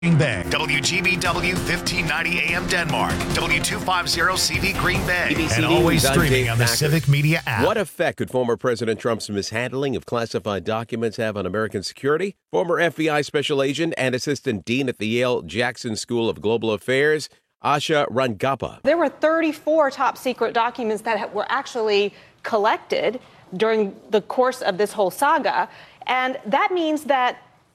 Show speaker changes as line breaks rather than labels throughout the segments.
Green Bay. WGBW 1590 AM Denmark. W250CV Green Bay.
ABC
and
News,
always
I'm
streaming
Dave
on the
Packer.
Civic Media app.
What effect could former President Trump's mishandling of classified documents have on American security? Former FBI Special Agent and Assistant Dean at the Yale Jackson School of Global Affairs, Asha Rangappa.
There were 34 top secret documents that were actually collected during the course of this whole saga. And that means that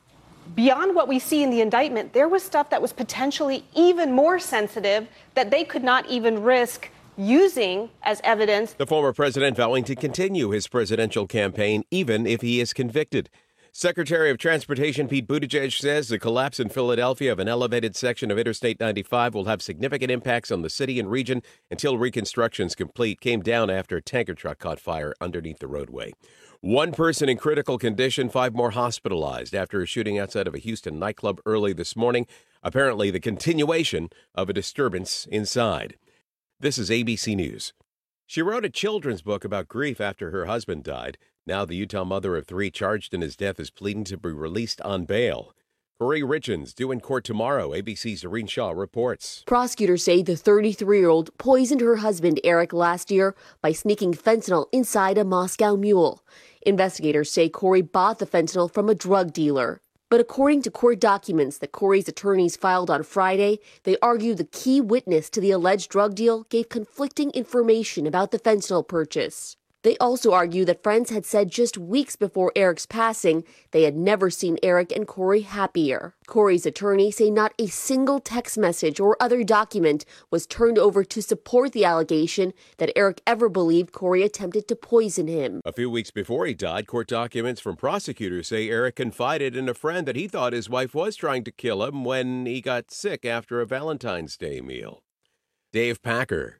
beyond what we see in the indictment, there was stuff that was potentially even more sensitive that they could not even risk using as evidence.
The former president vowing to continue his presidential campaign even if he is convicted. Secretary of Transportation Pete Buttigieg says the collapse in Philadelphia of an elevated section of Interstate 95 will have significant impacts on the city and region until reconstruction is complete. Came down after a tanker truck caught fire underneath the roadway. One person in critical condition, 5 more hospitalized after a shooting outside of a Houston nightclub early this morning. Apparently the continuation of a disturbance inside. This is ABC News. She wrote a children's book about grief after her husband died. Now the Utah mother of 3 charged in his death is pleading to be released on bail. Corey Richens due in court tomorrow. ABC's Irene Shaw reports.
Prosecutors say the 33-year-old poisoned her husband Eric last year by sneaking fentanyl inside a Moscow Mule. Investigators say Corey bought the fentanyl from a drug dealer. But according to court documents that Corey's attorneys filed on Friday, they argue the key witness to the alleged drug deal gave conflicting information about the fentanyl purchase. They also argue that friends had said just weeks before Eric's passing they had never seen Eric and Corey happier. Corey's attorney say not a single text message or other document was turned over to support the allegation that Eric ever believed Corey attempted to poison him.
A few weeks before he died, court documents from prosecutors say Eric confided in a friend that he thought his wife was trying to kill him when he got sick after a Valentine's Day meal. Dave Packer,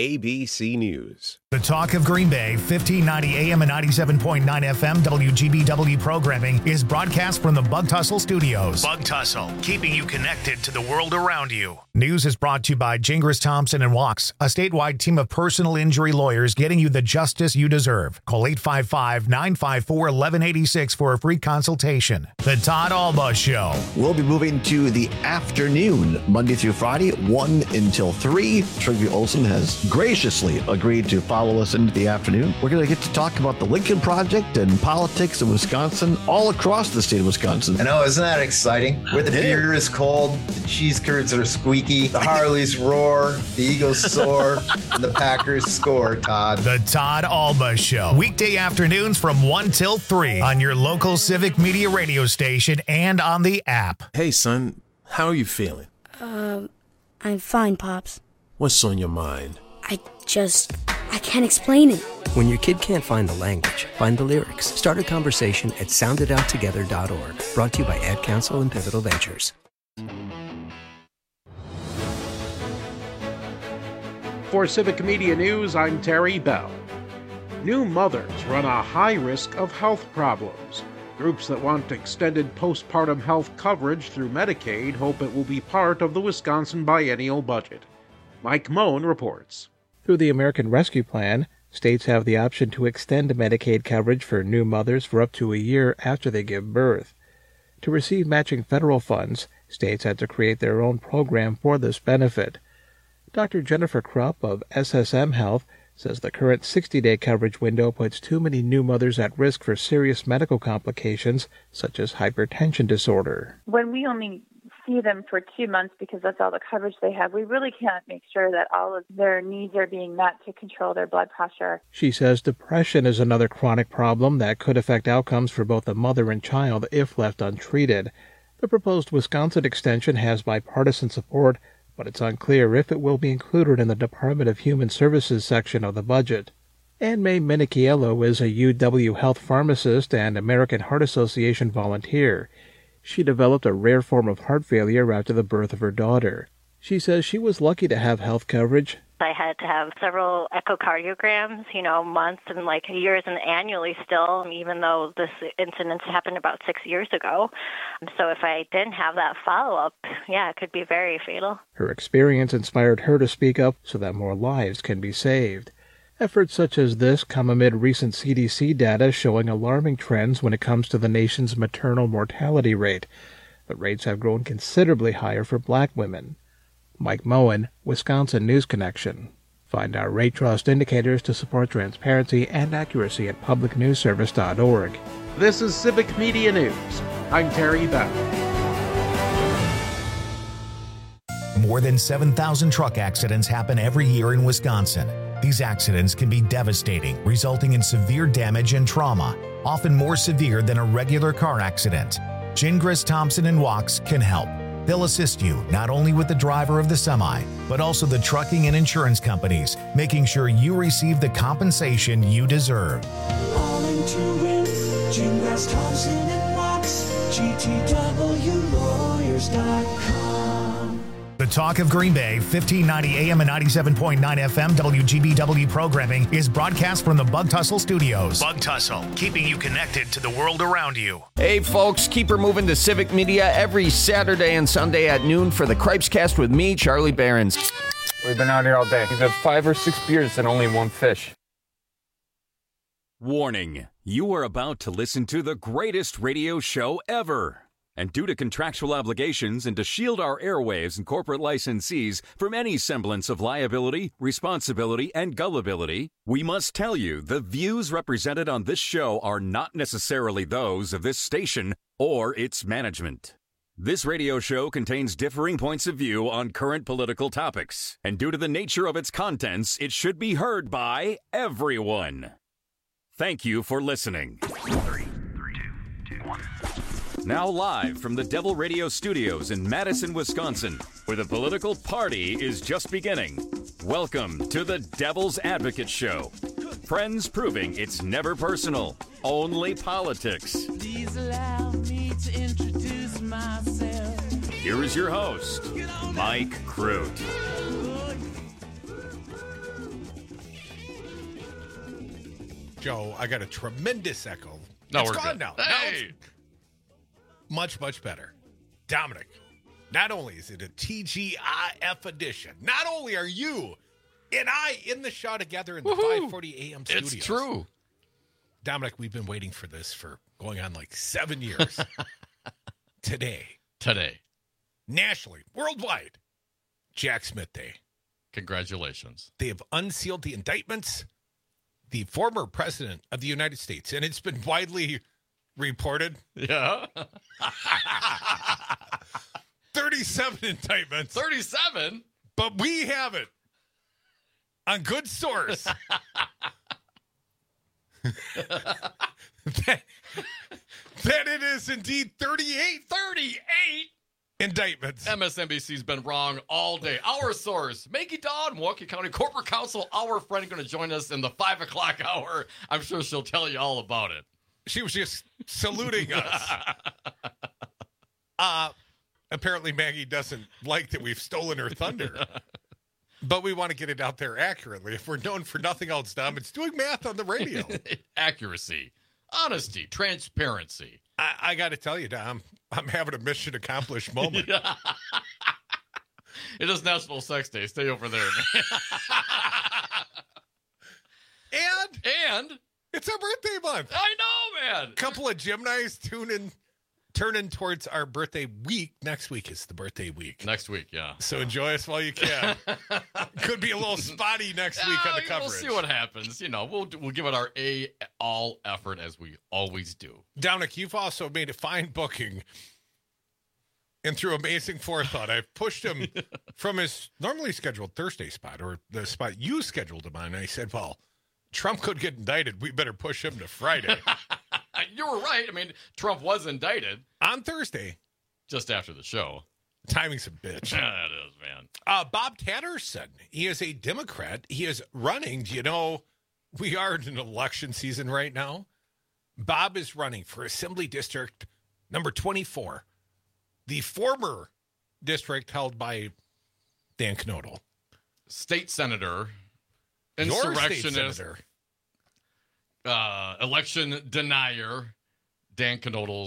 ABC News.
The Talk of Green Bay, 1590 AM and 97.9 FM WGBW programming is broadcast from the Bug Tussle Studios. Bug Tussle, keeping you connected to the world around you. News is brought to you by Gingras Thompson and Walks, a statewide team of personal injury lawyers getting you the justice you deserve. Call 855-954-1186 for a free consultation. The Todd Alba Show.
We'll be moving to the afternoon, Monday through Friday, 1 until 3. Trygve Olsen has graciously agreed to follow us into the afternoon. We're going to get to talk about the Lincoln Project and politics in Wisconsin, all across the state of Wisconsin.
I know, isn't that exciting? Where the beer is cold, the cheese curds are squeaky, the Harleys roar, the Eagles soar, and the Packers score, Todd.
The Todd Alba Show. Weekday afternoons from 1 till 3 on your local Civic Media radio station and on the app.
Hey, son, how are you feeling?
I'm fine, Pops.
What's on your mind?
I can't explain it.
When your kid can't find the language, find the lyrics. Start a conversation at soundedouttogether.org. Brought to you by Ad Council and Pivotal Ventures.
For Civic Media News, I'm Terry Bell. New mothers run a high risk of health problems. Groups that want extended postpartum health coverage through Medicaid hope it will be part of the Wisconsin biennial budget. Mike Moen reports.
Through the American Rescue Plan, states have the option to extend Medicaid coverage for new mothers for up to a year after they give birth. To receive matching federal funds, states had to create their own program for this benefit. Dr. Jennifer Krupp of SSM Health says the current 60-day coverage window puts too many new mothers at risk for serious medical complications, such as hypertension disorder.
When we only see them for 2 months because that's all the coverage they have, we really can't make sure that all of their needs are being met to control their blood pressure.
She says depression is another chronic problem that could affect outcomes for both the mother and child if left untreated. The proposed Wisconsin extension has bipartisan support, but it's unclear if it will be included in the Department of Human Services section of the budget. Ann May Minichiello is a UW Health pharmacist and American Heart Association volunteer. She developed a rare form of heart failure after the birth of her daughter. She says she was lucky to have health coverage.
I had to have several echocardiograms, months and years and annually still, even though this incident happened about 6 years ago. So if I didn't have that follow-up, it could be very fatal.
Her experience inspired her to speak up so that more lives can be saved. Efforts such as this come amid recent CDC data showing alarming trends when it comes to the nation's maternal mortality rate. but rates have grown considerably higher for black women. Mike Moen, Wisconsin News Connection. Find our rate trust indicators to support transparency and accuracy at publicnewsservice.org.
This is Civic Media News. I'm Terry Bell.
More than 7,000 truck accidents happen every year in Wisconsin. These accidents can be devastating, resulting in severe damage and trauma, often more severe than a regular car accident. Gingras, Thompson & Wachs can help. They'll assist you not only with the driver of the semi, but also the trucking and insurance companies, making sure you receive the compensation you deserve.
All into it, Gingras, Thompson & Wachs, GTWlawyers.com.
The Talk of Green Bay, 1590 AM and 97.9 FM WGBW programming is broadcast from the Bug Tussle Studios. Bug Tussle, keeping you connected to the world around you.
Hey, folks, keep her moving to Civic Media every Saturday and Sunday at noon for the Cripescast with me, Charlie Behrens.
We've been out here all day. We've had 5 or 6 beers and only 1 fish.
Warning, you are about to listen to the greatest radio show ever. And due to contractual obligations and to shield our airwaves and corporate licensees from any semblance of liability, responsibility, and gullibility, we must tell you the views represented on this show are not necessarily those of this station or its management. This radio show contains differing points of view on current political topics, and due to the nature of its contents, it should be heard by everyone. Thank you for listening.
3, 2, 1.
Now live from the Devil Radio Studios in Madison, Wisconsin, where the political party is just beginning. Welcome to the Devil's Advocate Show. Friends proving it's never personal, only politics.
Please allow me to introduce myself.
Here is your host, Mike Crute.
Joe, I got a tremendous echo.
No,
it's
we're
gone
good.
now.
Hey!
Much, much better. Dominic, not only is it a TGIF edition, not only are you and I in the show together in the 540 AM studios.
It's true.
Dominic, we've been waiting for this for going on like 7 years. Today. Nationally, worldwide, Jack Smith Day.
Congratulations.
They have unsealed the indictments. The former president of the United States, and it's been widely reported.
Yeah.
37 indictments.
37?
But we have it on good source. that it is indeed 38.
38?
Indictments.
MSNBC's been wrong all day. Our source, Maggie Dodd, Milwaukee County Corporate Counsel, our friend, going to join us in the 5 o'clock hour. I'm sure she'll tell you all about it.
She was just saluting us. Apparently Maggie doesn't like that we've stolen her thunder. But we want to get it out there accurately. If we're known for nothing else, Dom, it's doing math on the radio.
Accuracy, honesty, transparency.
I got to tell you, Dom, I'm having a mission accomplished moment.
It is National Sex Day. Stay over there.
And it's our birthday month.
I know, man.
Couple of Gemini's turning towards our birthday week. Next week is the birthday week.
Next week, yeah.
So enjoy us while you can. Could be a little spotty next week on the coverage.
We'll see what happens. You know, we'll give it our all effort as we always do.
Dominic, you've also made a fine booking. And through amazing forethought, I've pushed him from his normally scheduled Thursday spot, or the spot you scheduled him on. And I said, well, Trump could get indicted. We better push him to Friday.
You were right. I mean, Trump was indicted.
On Thursday.
Just after the show.
Timing's a bitch.
Yeah, it is, man.
Bob Tatterson, he is a Democrat. He is running. Do you know, we are in an election season right now. Bob is running for Assembly District number 24, the former district held by Dan Knodel.
State senator,
Your
insurrectionist,
state senator.
Election denier, Dan Knodel's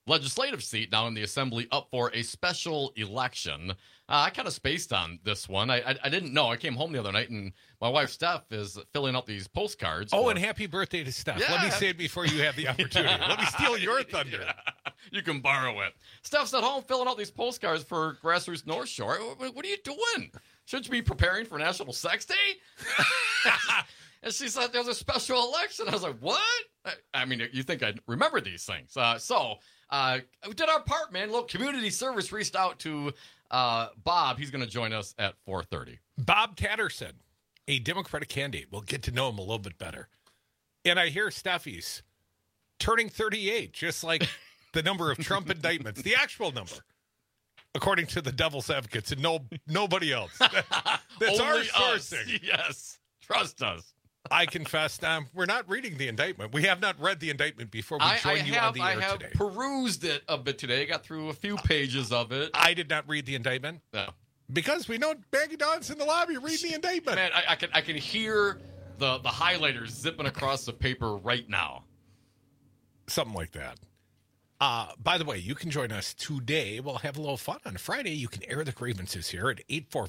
legislative seat now in the Assembly up for a special election. I kind of spaced on this one. I didn't know. I came home the other night, and my wife, Steph, is filling out these postcards.
Oh, and happy birthday to Steph.
Yeah.
Let me say it before you have the opportunity. Let me steal your thunder.
Yeah. You can borrow it. Steph's at home filling out these postcards for Grassroots North Shore. What are you doing? Shouldn't you be preparing for National Sex Day? And she said there's a special election. I was like, what? I mean, you think I'd remember these things. We did our part, man. A little community service reached out to Bob. He's going to join us at 4:30.
Bob Tatterson, a Democratic candidate. We'll get to know him a little bit better. And I hear Steffi's turning 38, just like the number of Trump indictments, the actual number, according to the Devil's Advocates, and nobody else. That's our sourcing.
Yes, trust us.
I confess, we're not reading the indictment. We have not read the indictment before we join you on the air today.
I have perused it a bit today. Got through a few pages of it.
I did not read the indictment.
No.
Because we know Maggie Dawn's in the lobby reading the indictment.
Man, I can hear the highlighters zipping across the paper right now.
Something like that. By the way, you can join us today. We'll have a little fun on Friday. You can air the grievances here at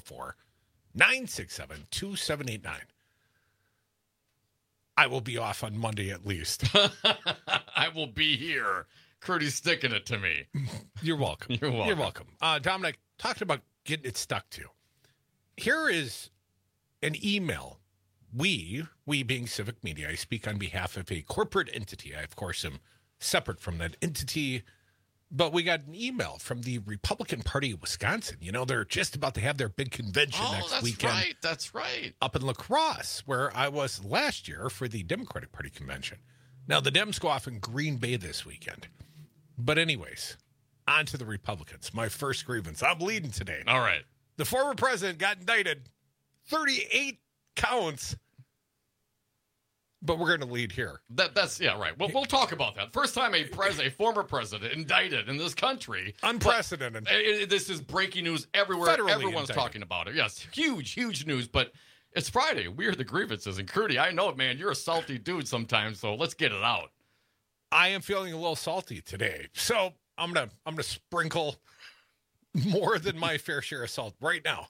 844-967-2789. I will be off on Monday at least.
I will be here. Curdy's sticking it to me.
You're welcome.
You're welcome.
You're welcome. Dominic, talking about getting it stuck to. Here is an email. We being Civic Media, I speak on behalf of a corporate entity. I, of course, am separate from that entity. But we got an email from the Republican Party of Wisconsin. You know, they're just about to have their big convention next weekend.
That's right.
Up in La Crosse, where I was last year for the Democratic Party convention. Now, the Dems go off in Green Bay this weekend. But anyways, on to the Republicans. My first grievance. I'm leading today.
All right.
The former president got indicted. 38 counts. But we're going to lead here.
That's right. We'll talk about that. First time a former president indicted in this country.
Unprecedented.
This is breaking news everywhere.
Federally
Everyone's
indicted.
talking about it. Yes, huge news. But it's Friday. We are the grievances. And Curdy, I know, man, you're a salty dude sometimes, so let's get it out.
I am feeling a little salty today. So I'm gonna sprinkle more than my fair share of salt right now.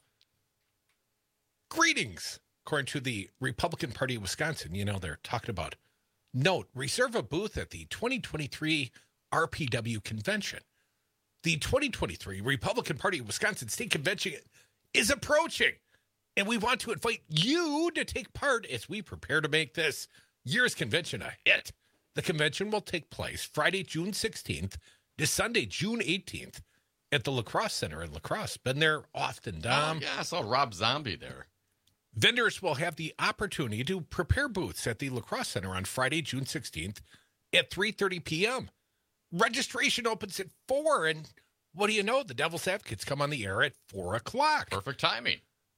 Greetings. According to the Republican Party of Wisconsin, you know, they're talking about, note, reserve a booth at the 2023 RPW convention. The 2023 Republican Party of Wisconsin State Convention is approaching, and we want to invite you to take part as we prepare to make this year's convention a hit. The convention will take place Friday, June 16th to Sunday, June 18th at the La Crosse Center in La Crosse. Been there often, Dom.
Oh, yeah, I saw Rob Zombie there.
Vendors will have the opportunity to prepare booths at the La Crosse Center on Friday, June 16th at 3:30 p.m. Registration opens at 4, and what do you know? The Devil's Advocates come on the air at 4 o'clock.
Perfect timing.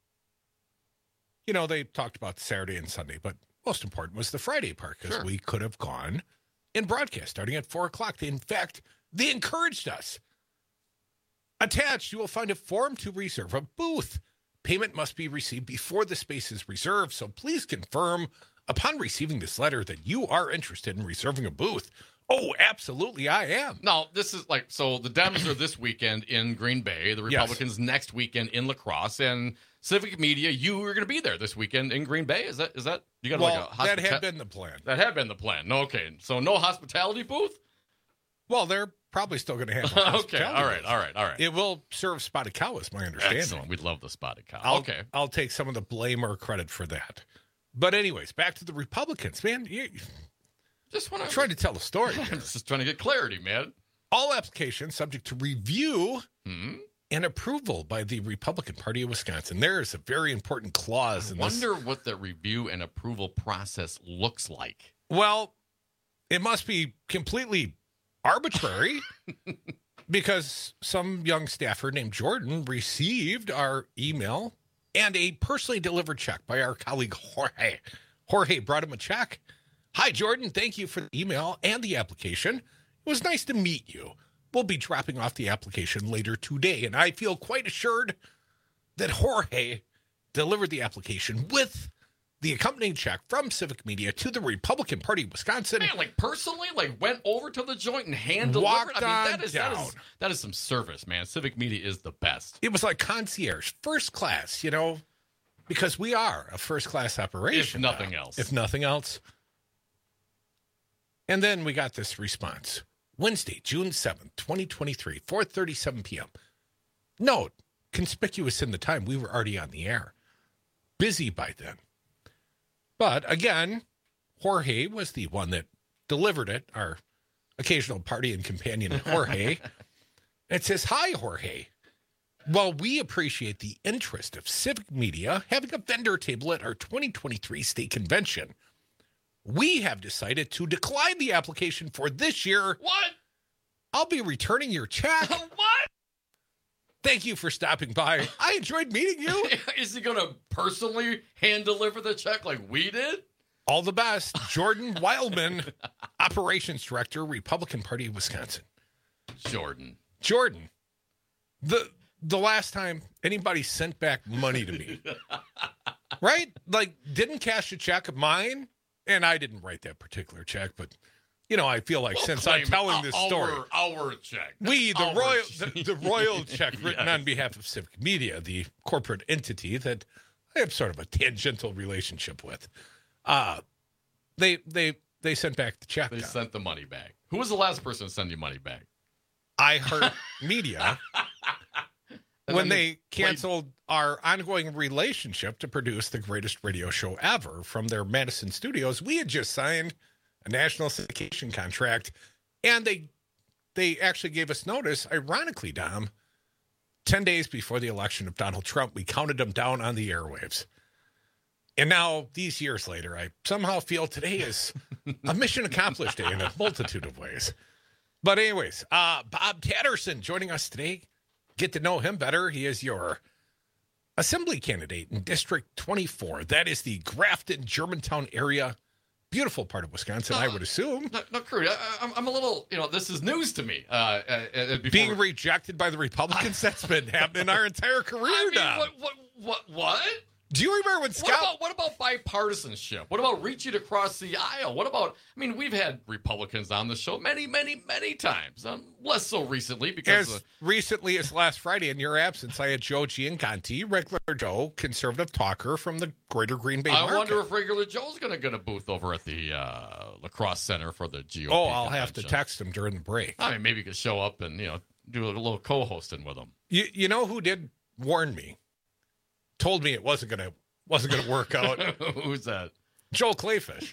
You know, they talked about Saturday and Sunday, but most important was the Friday part, because we could have gone and broadcast starting at 4 o'clock. In fact, they encouraged us. Attached, you will find a form to reserve a booth. Payment must be received before the space is reserved, so please confirm upon receiving this letter that you are interested in reserving a booth. Oh, absolutely, I am.
No, this is so the Dems are this weekend in Green Bay, the Republicans next weekend in La Crosse, and Civic Media, you are going to be there this weekend in Green Bay. Is that you got
that had been the plan.
That had been the plan. No, okay, so no hospitality booth?
Well, they're probably still going to have
okay, all right.
It will serve spotted cow, is my understanding.
Excellent. We'd love the spotted cow.
I'll take some of the blame or credit for that. But anyways, back to the Republicans, man.
Just want to
try to tell a story.
I'm just trying to get clarity, man.
All applications subject to review and approval by the Republican Party of Wisconsin. There is a very important clause in this.
I wonder what the review and approval process looks like.
Well, it must be completely arbitrary because some young staffer named Jordan received our email and a personally delivered check by our colleague Jorge. Jorge brought him a check. Hi, Jordan. Thank you for the email and the application. It was nice to meet you. We'll be dropping off the application later today, and I feel quite assured that Jorge delivered the application with the accompanying check from Civic Media to the Republican Party of Wisconsin.
Man, like personally, like went over to the joint and hand delivered. I mean, that is some service, man. Civic Media is the best.
It was like concierge, first class, you know, because we are a first class operation.
If nothing else.
If nothing else. And then we got this response. Wednesday, June 7th, 2023, 4:37 p.m. Note, conspicuous in the time, we were already on the air. Busy by then. But again, Jorge was the one that delivered it, our occasional party and companion, Jorge. It says, "Hi, Jorge. While we appreciate the interest of Civic Media having a vendor table at our 2023 state convention, we have decided to decline the application for this year.
What?
I'll be returning your check.
What?
Thank you for stopping by. I enjoyed meeting you."
Is he going to personally hand deliver the check like we did?
All the best. Jordan Wildman, Operations Director, Republican Party of Wisconsin.
Jordan.
The last time anybody sent back money to me, right? Like, didn't cash a check of mine, and I didn't write that particular check, but, you know, I feel like since I'm telling this story.
Our check.
The royal check written on behalf of Civic Media, the corporate entity that I have sort of a tangential relationship with. They sent back the check.
They sent the money back. Who was the last person to send you money back?
iHeart Media. When they canceled our ongoing relationship to produce the greatest radio show ever from their Madison studios, we had just signed a national syndication contract, and they actually gave us notice, ironically, Dom, 10 days before the election of Donald Trump. We counted them down on the airwaves. And now, these years later, I somehow feel today is a mission accomplished day in a multitude of ways. But anyways, Bob Tatterson joining us today. Get to know him better. He is your assembly candidate in District 24. That is the Grafton, Germantown area. Beautiful part of Wisconsin, I would assume.
No, Crude, I'm a little, this is news to me.
Being rejected by the Republicans, that's been happening our entire career now.
What?
Do you remember when Scott...
What about bipartisanship? What about reaching across the aisle? What about... we've had Republicans on the show many, many, many times. Less so recently because...
As recently as last Friday, in your absence, I had Joe Gianconti, regular Joe, conservative talker from the greater Green Bay market.
I wonder if regular Joe's going to get a booth over at the lacrosse center for the GOP
I'll have to text him during the break.
Maybe you could show up and, do a little co-hosting with him.
You know who did warn me? Told me it wasn't gonna work out.
Who's that?
Joel Clayfish.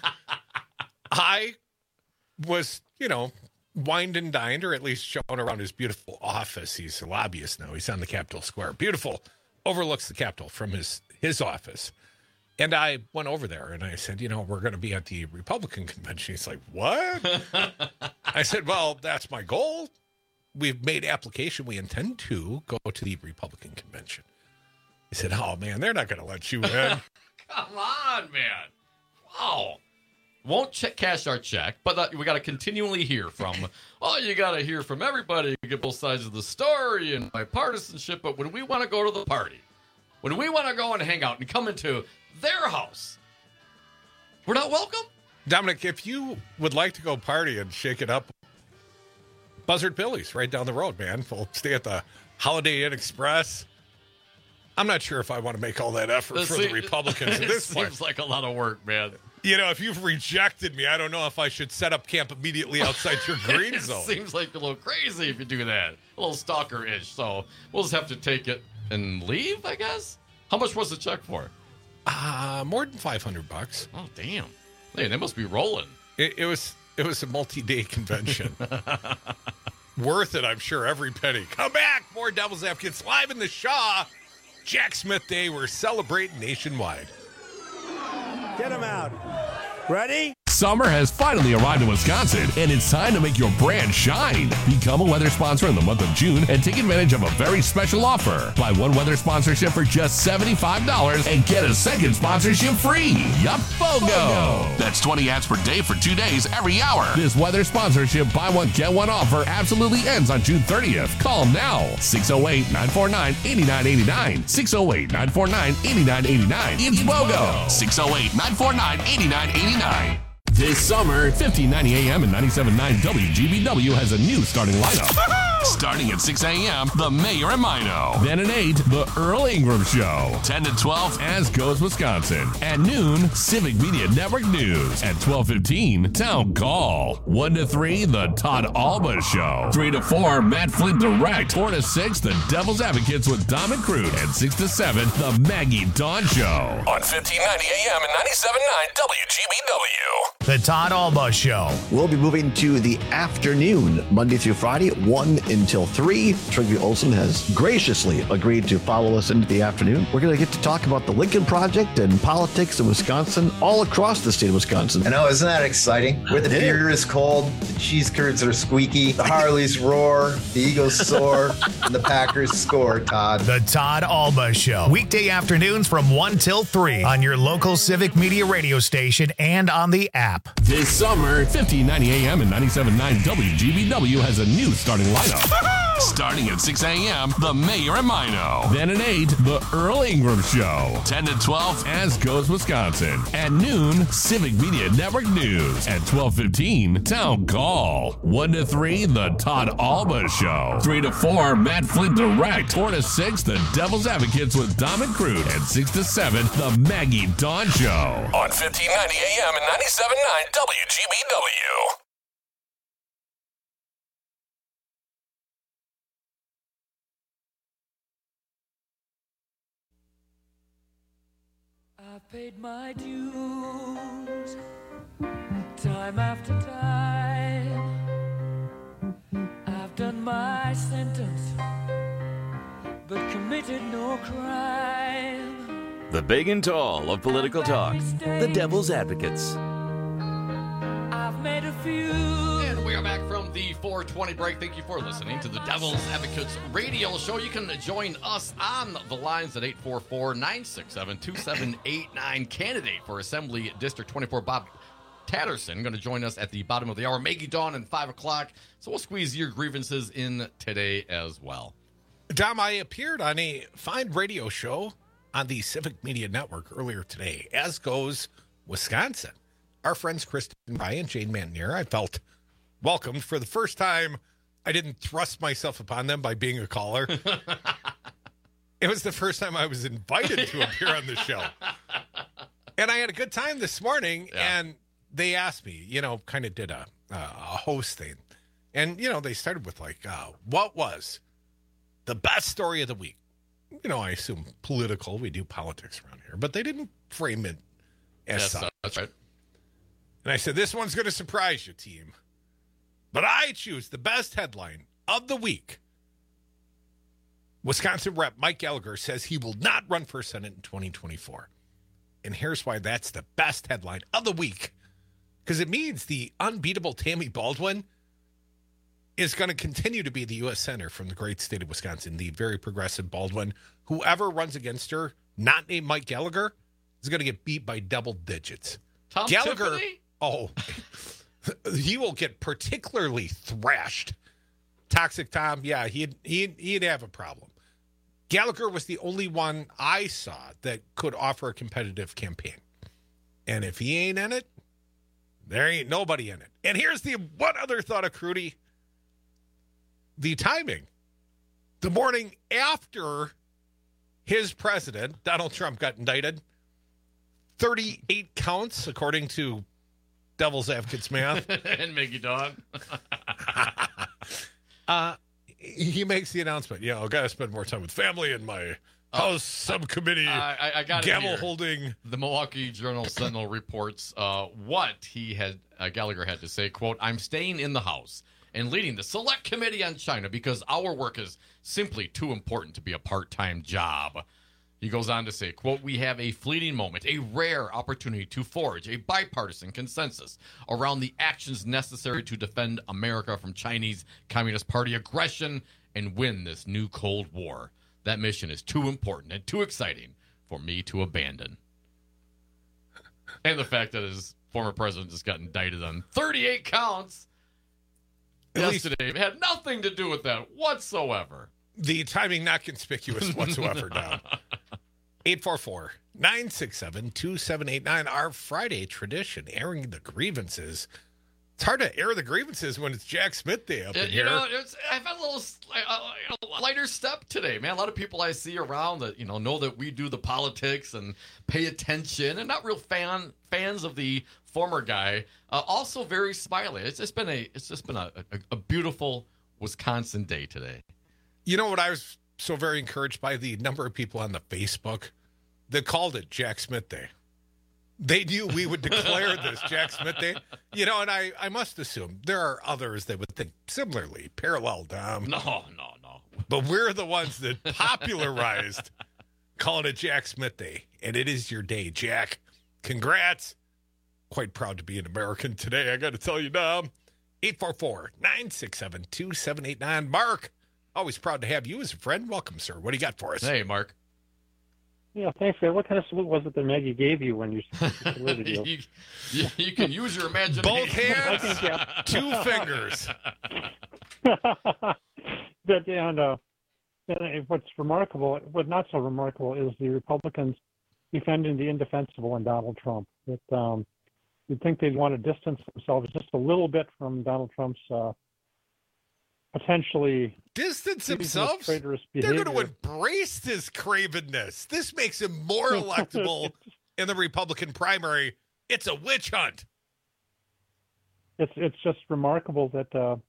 I was, wined and dined, or at least shown around his beautiful office. He's a lobbyist now. He's on the Capitol Square. Beautiful. Overlooks the Capitol from his office. And I went over there and I said, we're going to be at the Republican convention. He's like, what? I said, well, that's my goal. We've made application. We intend to go to the Republican convention. He said, oh, man, they're not going to let you in.
Come on, man. Wow. Won't cash our check, but we got to continually hear from, you got to hear from everybody. You get both sides of the story and bipartisanship, but when we want to go to the party, when we want to go and hang out and come into their house, we're not welcome?
Dominic, if you would like to go party and shake it up, Buzzard Billy's right down the road, man. We'll stay at the Holiday Inn Express. I'm not sure if I want to make all that effort for the Republicans at this point.
Seems like a lot of work, man.
If you've rejected me, I don't know if I should set up camp immediately outside your green zone.
Seems like a little crazy if you do that. A little stalker-ish. So we'll just have to take it and leave, I guess. How much was the check for?
More than $500.
Oh, damn. Hey, they must be rolling.
It was a multi-day convention. Worth it, I'm sure, every penny. Come back. More Devil's Advocates live in the Shaw. Jack Smith Day. We're celebrating nationwide.
Get him out. Ready? Summer has finally arrived in Wisconsin, and it's time to make your brand shine. Become a weather sponsor in the month of June and take advantage of a very special offer. Buy one weather sponsorship for just $75 and get a second sponsorship free. Yup, BOGO. That's 20 ads per day for 2 days every hour. This weather sponsorship buy one, get one offer absolutely ends on June 30th. Call now. 608-949-8989. 608-949-8989. It's BOGO. 608-949-8989. This summer, 1590 AM and 97.9 WGBW has a new starting lineup. Starting at 6 a.m., The Mayor and Mino. Then at 8, The Earl Ingram Show. 10 to 12, As Goes Wisconsin. At noon, Civic Media Network News. At 12:15, Town Call. 1 to 3, The Todd Alba Show. 3 to 4, Matt Flint Direct. 4 to 6, The Devil's Advocates with Dom and Crude. And 6 to 7, The Maggie Dawn Show. On 1590 AM and 97.9 WGBW.
The Todd Alba Show.
We'll be moving to the afternoon, Monday through Friday, 1 until 3. Trygve Olsen has graciously agreed to follow us into the afternoon. We're going to get to talk about the Lincoln Project and politics in Wisconsin, all across the state of Wisconsin.
I know, isn't that exciting? Where the beer is cold, the cheese curds are squeaky, the Harleys roar, the Eagles soar, and the Packers score, Todd.
The Todd Alba Show. Weekday afternoons from 1 till 3 on your local Civic Media radio station and on the app.
This summer, 1590 AM and 97.9 WGBW has a new starting lineup. Starting at 6 a.m., The Mayor and Mino. Then at 8, The Earl Ingram Show. 10 to 12, As Goes Wisconsin. At noon, Civic Media Network News. At 12:15, Town Call. 1 to 3, The Todd Alba Show. 3 to 4, Matt Flint Direct. 4 to 6, The Devil's Advocates with Dom and Crude. And 6 to 7, The Maggie Dawn Show. On 1590 AM and 97.9 WGBW.
I've paid my dues time after time. I've done my sentence, but committed no crime.
The big and tall of political talk. The Devil's Advocates.
I've made a few.
And we are back from the 420 break. Thank you for listening to the Devil's Advocates radio show. You can join us on the lines at 844-967-2789. Candidate for Assembly District 24, Bob Tatterson, going to join us at the bottom of the hour. Maggie Dawn and 5 o'clock. So we'll squeeze your grievances in today as well.
Dom, I appeared on a fine radio show on the Civic Media Network earlier today, As Goes Wisconsin. Our friends Kristen Ryan, Jane Mantenier, I felt welcomed. For the first time, I didn't thrust myself upon them by being a caller. It was the first time I was invited to appear on the show. And I had a good time this morning, and they asked me, kind of did a host thing. And, they started with what was the best story of the week? I assume political. We do politics around here. But they didn't frame it as such.
That's right.
And I said, this one's going to surprise you, team. But I choose the best headline of the week. Wisconsin Rep Mike Gallagher says he will not run for Senate in 2024. And here's why that's the best headline of the week. Because it means the unbeatable Tammy Baldwin is going to continue to be the U.S. Senator from the great state of Wisconsin, the very progressive Baldwin. Whoever runs against her, not named Mike Gallagher, is going to get beat by double digits.
Tom
Gallagher,
Tiffany?
Oh, he will get particularly thrashed. Toxic Tom, yeah, he'd have a problem. Gallagher was the only one I saw that could offer a competitive campaign. And if he ain't in it, there ain't nobody in it. And here's the one other thought of Crudy. The timing. The morning after his president, Donald Trump, got indicted, 38 counts, according to Devil's Advocates math.
And Maggie Dawn.
He makes the announcement, I've got to spend more time with family and my House subcommittee.
I got
gavel holding.
The Milwaukee Journal Sentinel reports what Gallagher had to say. Quote, I'm staying in the House and leading the Select Committee on China because our work is simply too important to be a part-time job. He goes on to say, quote, "We have a fleeting moment, a rare opportunity to forge a bipartisan consensus around the actions necessary to defend America from Chinese Communist Party aggression and win this new Cold War. That mission is too important and too exciting for me to abandon." And the fact that his former president just got indicted on 38 counts yesterday had nothing to do with that whatsoever.
The timing not conspicuous whatsoever, Dom. 844-967-2789, our Friday tradition, airing the grievances. It's hard to air the grievances when it's Jack Smith Day up in here.
I've had a little lighter step today, man. A lot of people I see around that know that we do the politics and pay attention, and not real fans of the former guy. Also very smiley. It's just been a beautiful Wisconsin day today.
You know what I was so very encouraged by? The number of people on the Facebook that called it Jack Smith Day. They knew we would declare this Jack Smith Day. And I must assume there are others that would think similarly, parallel, Dom.
No.
But we're the ones that popularized calling it Jack Smith Day. And it is your day, Jack. Congrats. Quite proud to be an American today, I got to tell you, Dom. 844-967-2789. Mark, always proud to have you as a friend. Welcome, sir. What do you got for us?
Hey, Mark.
Yeah, thanks. What kind of salute was it that Maggie gave you when you saluted you?
You can use your imagination.
Both hands, 2 fingers.
And what's remarkable, what not so remarkable, is the Republicans defending the indefensible in Donald Trump. You'd think they'd want to distance themselves just a little bit from Donald Trump's potentially
distance themselves.
Traitorous
They're
behavior.
going to embrace this cravenness. This makes him more electable in the Republican primary. It's a witch hunt.
It's just remarkable that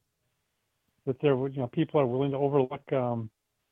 there people are willing to overlook. On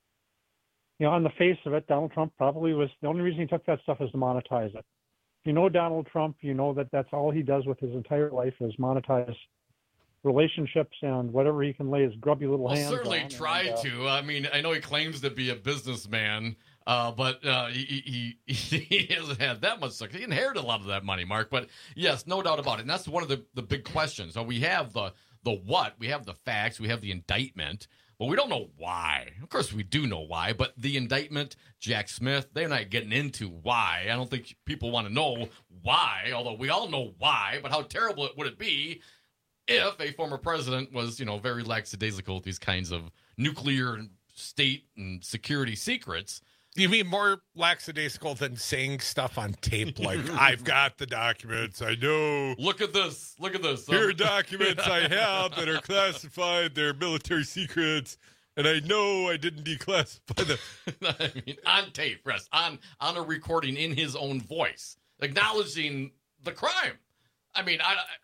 the face of it, Donald Trump probably was the only reason he took that stuff is to monetize it. If you know Donald Trump, you know that that's all he does with his entire life is monetize relationships and whatever he can lay his grubby little hands on.
Certainly tried to. I mean, I know he claims to be a businessman, but he hasn't had that much success. He inherited a lot of that money, Mark. But yes, no doubt about it. And that's one of the big questions. So we have the what, we have the facts, we have the indictment, but we don't know why. Of course, we do know why, but the indictment, Jack Smith, they're not getting into why. I don't think people want to know why, although we all know why, but how terrible would it be if a former president was, very lackadaisical with these kinds of nuclear state and security secrets.
You mean more lackadaisical than saying stuff on tape like, I've got the documents, I know.
Look at this.
Here are documents I have that are classified, they're military secrets, and I know I didn't declassify them.
I mean, on tape, Russ, on a recording in his own voice, acknowledging the crime. I mean,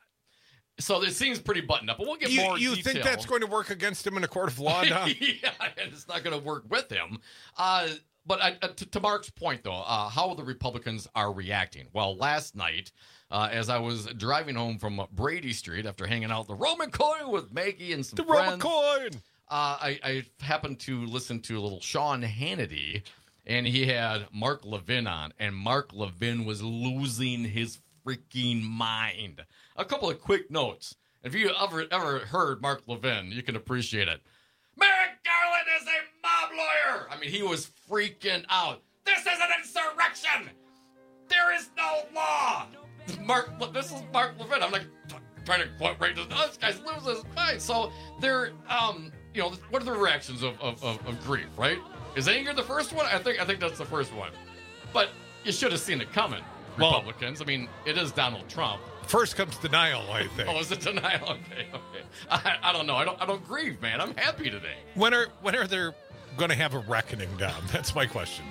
so it seems pretty buttoned up, but we'll get more detail.
You think that's going to work against him in a court of law, Don?
Yeah, and it's not going to work with him. But to Mark's point, though, how the Republicans are reacting. Well, last night, as I was driving home from Brady Street after hanging out the Roman Coin with Maggie and some friends.
Roman Coin!
I happened to listen to a little Sean Hannity, and he had Mark Levin on, and Mark Levin was losing his freaking mind. A couple of quick notes. If you ever heard Mark Levin, you can appreciate it. Merrick Garland is a mob lawyer. I mean, he was freaking out. This is an insurrection. There is no law. This is Mark Levin. I'm like trying to quote right to this guy's losing his mind. So they're, what are the reactions of grief, right? Is anger the first one? I think that's the first one. But you should have seen it coming, Republicans. I mean, it is Donald Trump.
First comes denial, I think.
Oh, is it denial? Okay. I don't know. I don't grieve, man. I'm happy today.
When are they going to have a reckoning, Dom? That's my question.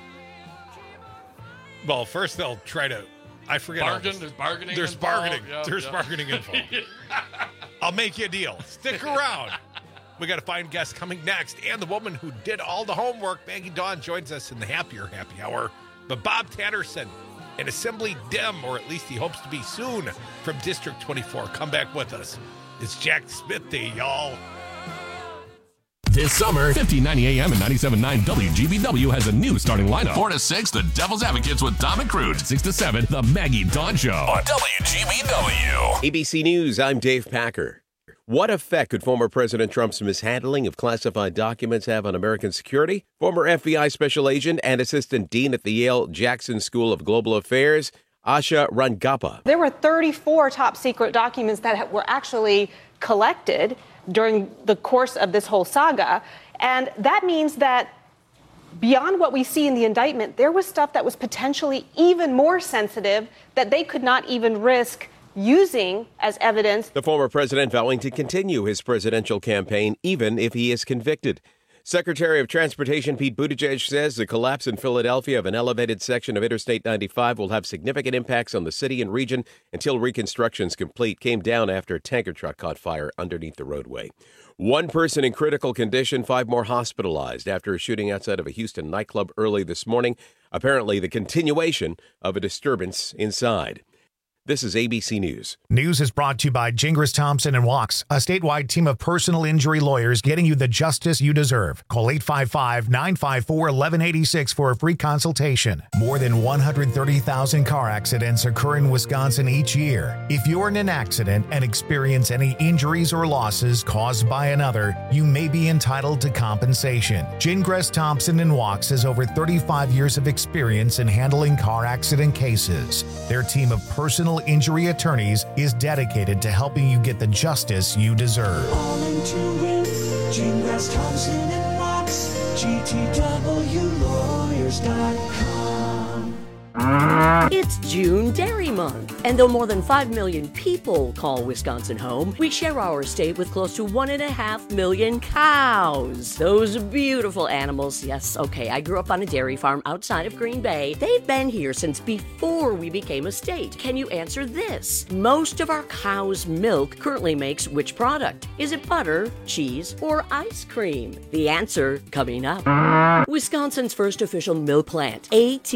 Well, first they'll try to. I forget.
There's bargaining.
There's bargaining. There's bargaining info. I'll make you a deal. Stick around. We got a fine guest coming next, and the woman who did all the homework, Maggie Dawn, joins us in the happier happy hour. But Bob Tatterson, an Assembly Dem, or at least he hopes to be soon, from District 24. Come back with us. It's Jack Smith Day, y'all.
This summer, 1590 AM and 97.9 WGBW has a new starting lineup. 4 to 6, The Devil's Advocates with Dom and Crude. 6 to 7, The Maggie Dawn Show on WGBW.
ABC News, I'm Dave Packer. What effect could former President Trump's mishandling of classified documents have on American security? Former FBI Special Agent and Assistant Dean at the Yale Jackson School of Global Affairs, Asha Rangappa.
There were 34 top secret documents that were actually collected during the course of this whole saga. And that means that beyond what we see in the indictment, there was stuff that was potentially even more sensitive that they could not even risk using as evidence.
The former president vowing to continue his presidential campaign even if he is convicted. Secretary of Transportation Pete Buttigieg says the collapse in Philadelphia of an elevated section of Interstate 95 will have significant impacts on the city and region until reconstruction is complete. Came down after a tanker truck caught fire underneath the roadway. One person in critical condition, 5 more hospitalized after a shooting outside of a Houston nightclub early this morning. Apparently the continuation of a disturbance inside. This is ABC News.
News is brought to you by Gingras Thompson and Walks, a statewide team of personal injury lawyers getting you the justice you deserve. Call 855-954-1186 for a free consultation. More than 130,000 car accidents occur in Wisconsin each year. If you're in an accident and experience any injuries or losses caused by another, you may be entitled to compensation. Gingras Thompson and Walks has over 35 years of experience in handling car accident cases. Their team of personal injury attorneys is dedicated to helping you get the justice you deserve.
All into it, Gingras Thompson and Watts, GTWlawyers.com.
It's June Dairy Month, and though more than 5 million people call Wisconsin home, we share our state with close to 1.5 million cows. Those beautiful animals. Yes, okay, I grew up on a dairy farm outside of Green Bay. They've been here since before we became a state. Can you answer this? Most of our cow's milk currently makes which product? Is it butter, cheese, or ice cream? The answer coming up. Wisconsin's first official milk plant,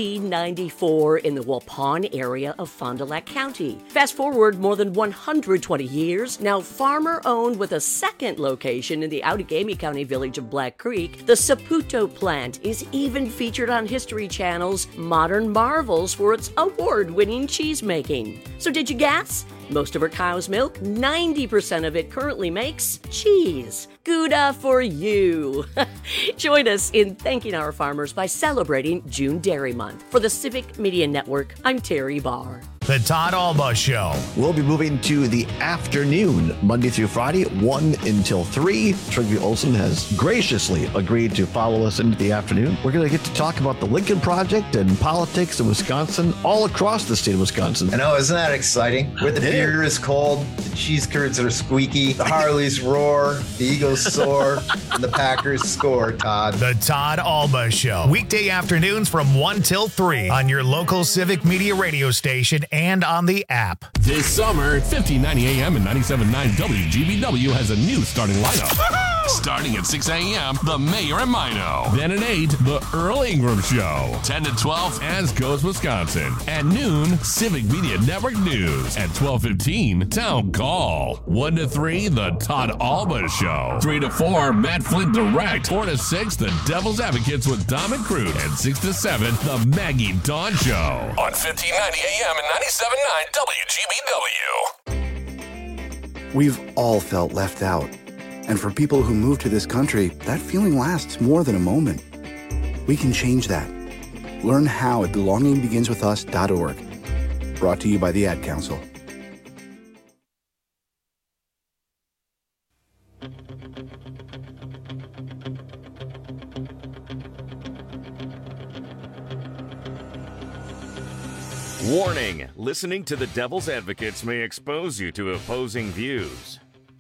1894 in the Waupun area of Fond du Lac County. Fast forward more than 120 years, now farmer-owned with a second location in the Outagamie County village of Black Creek, the Saputo plant is even featured on History Channel's Modern Marvels for its award-winning cheese making. So did you guess? Most of our cow's milk, 90% of it currently makes cheese. Gouda for you. Join us in thanking our farmers by celebrating June Dairy Month. For the Civic Media Network, I'm Terry Barr.
The Todd Alba Show.
We'll be moving to the afternoon, Monday through Friday, 1 until 3. Trygve Olsen has graciously agreed to follow us into the afternoon. We're going to get to talk about the Lincoln Project and politics in Wisconsin, all across the state of Wisconsin.
I know, isn't that exciting? Where the beer is cold, the cheese curds are squeaky, the Harleys roar, the Eagles soar, and the Packers score, Todd.
The Todd Alba Show. Weekday afternoons from 1 till 3 on your local Civic Media radio station and on the app.
This summer, 1590 AM and 97.9 WGBW has a new starting lineup. Starting at 6 a.m., The Mayor and Mino. Then at 8, The Earl Ingram Show. 10 to 12, As Goes Wisconsin. At noon, Civic Media Network News. At 12:15, Town Call. 1 to 3, The Todd Alba Show. 3 to 4, Matt Flint Direct. 4 to 6, The Devil's Advocates with Dom and Crude. And 6 to 7, The Maggie Dawn Show. On 1590 AM and 97.9 WGBW.
We've all felt left out. And for people who move to this country, that feeling lasts more than a moment. We can change that. Learn how at belongingbeginswithus.org. Brought to you by the Ad Council.
Warning, listening to the Devil's Advocates may expose you to opposing views.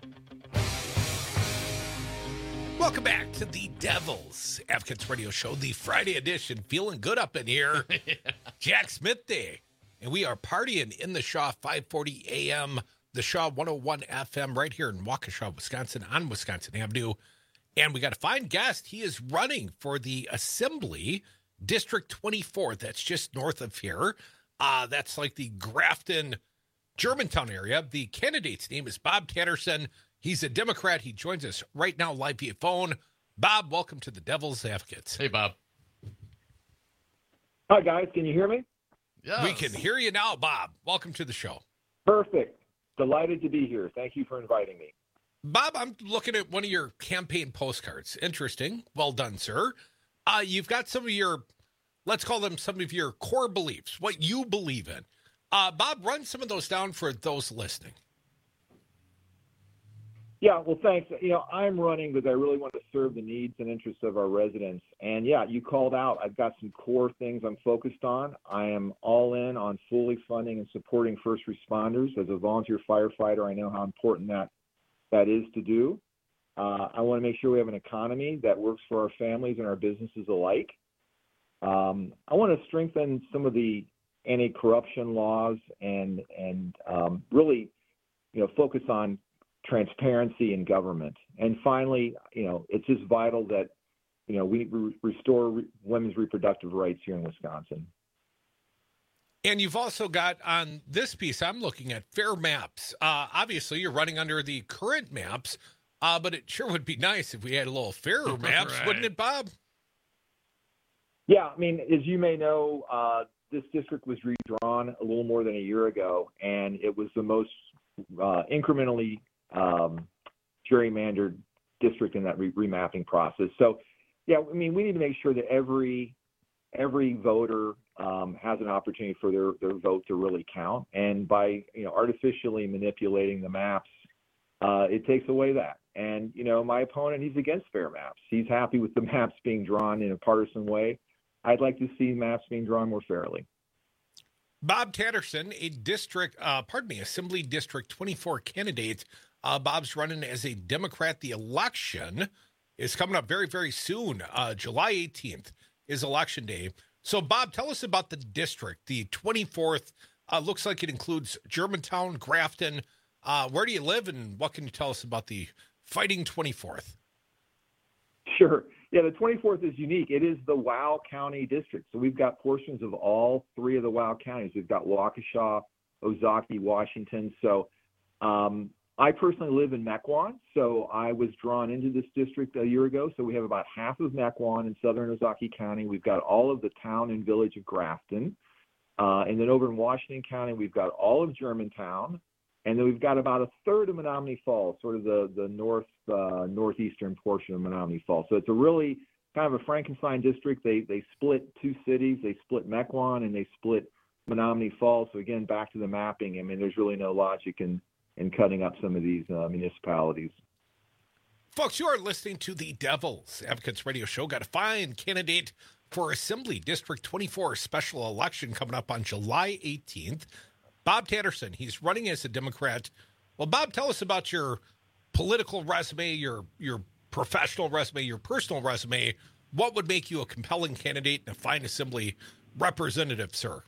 Welcome back to the Devil's Advocates Radio Show, the Friday edition. Feeling good up in here. Yeah. Jack Smith Day. And we are partying in the Shaw, 540 AM, the Shaw 101 FM right here in Waukesha, Wisconsin, on Wisconsin Avenue. And we got a fine guest. He is running for the Assembly, District 24. That's just north of here. That's like the Grafton, Germantown area. The candidate's name is Bob Tatterson. He's a Democrat. He joins us right now live via phone. Bob, welcome to the Devil's Advocates.
Hey, Bob.
Hi, guys. Can you hear me?
Yes.
We can hear you now, Bob. Welcome to the show.
Perfect. Delighted to be here. Thank you for inviting me.
Bob, I'm looking at one of your campaign postcards. Interesting. Well done, sir. You've got some of your, let's call them some of your core beliefs, what you believe in. Bob, run some of those down for those listening.
Yeah, well, thanks. I'm running because I really want to serve the needs and interests of our residents. And yeah, you called out. I've got some core things I'm focused on. I am all in on fully funding and supporting first responders. As a volunteer firefighter, I know how important that is to do. I want to make sure we have an economy that works for our families and our businesses alike. I want to strengthen some of the anti-corruption laws and really, focus on transparency in government. And finally, it's just vital that, we restore women's reproductive rights here in Wisconsin.
And you've also got on this piece, I'm looking at fair maps. Obviously, you're running under the current maps, but it sure would be nice if we had a little fairer maps,
Right.
wouldn't it, Bob?
Yeah, I mean, as you may know, this district was redrawn a little more than a year ago, and it was the most incrementally gerrymandered district in that remapping process. So, yeah, I mean, we need to make sure that every voter has an opportunity for their vote to really count. And by artificially manipulating the maps, it takes away that. And my opponent, he's against fair maps. He's happy with the maps being drawn in a partisan way. I'd like to see maps being drawn more fairly.
Bob Tatterson, Assembly District 24 candidate. Bob's running as a Democrat. The election is coming up very, very soon. July 18th is election day. So, Bob, tell us about the district, the 24th. Looks like it includes Germantown, Grafton. Where do you live, and what can you tell us about the Fighting 24th?
Sure. Yeah, the 24th is unique. It is the Wow County district. So we've got portions of all three of the Wow counties. We've got Waukesha, Ozaukee, Washington. So I personally live in Mequon. So I was drawn into this district a year ago. So we have about half of Mequon in southern Ozaukee County. We've got all of the town and village of Grafton. And then over in Washington County, we've got all of Germantown. And then we've got about a third of Menominee Falls, sort of the northeastern portion of Menominee Falls. So it's a really kind of a Frankenstein district. They split two cities. They split Mequon and they split Menominee Falls. So again, back to the mapping. I mean, there's really no logic in cutting up some of these municipalities.
Folks, you are listening to the Devil's Advocates Radio Show. Got a fine candidate for Assembly District 24 special election coming up on July 18th. Bob Tatterson, he's running as a Democrat. Well, Bob, tell us about your political resume, your professional resume, your personal resume. What would make you a compelling candidate and a fine Assembly representative, sir?